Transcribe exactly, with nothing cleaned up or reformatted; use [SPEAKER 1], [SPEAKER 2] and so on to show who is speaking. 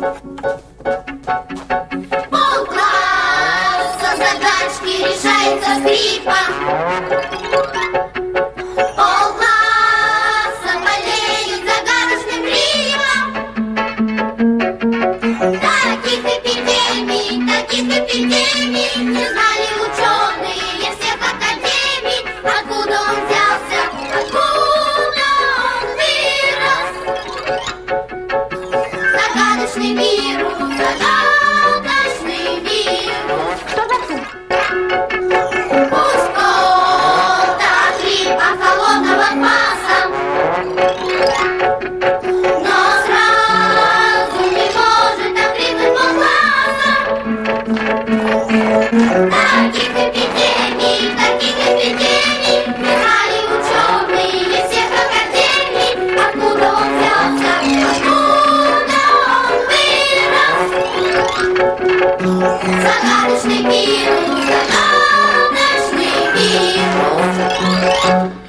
[SPEAKER 1] Полкласса задачки решается скрипом. Полкласса болеют загадочным гримом. Таких эпидемий, таких эпидемий не знали ученые всех академий. Откуда он взялся, откуда он вырос? Загадочный вирус, загадочный вирус.
[SPEAKER 2] Что такое?
[SPEAKER 1] Пустота, гриппа холодного класса. Но сразу не может окрепнуть полкласса. Таких эпидемий, таких эпидемий не знали ученые всех академий. Откуда он взялся, откуда он вырос? Загадочный вирус, загадочный вирус.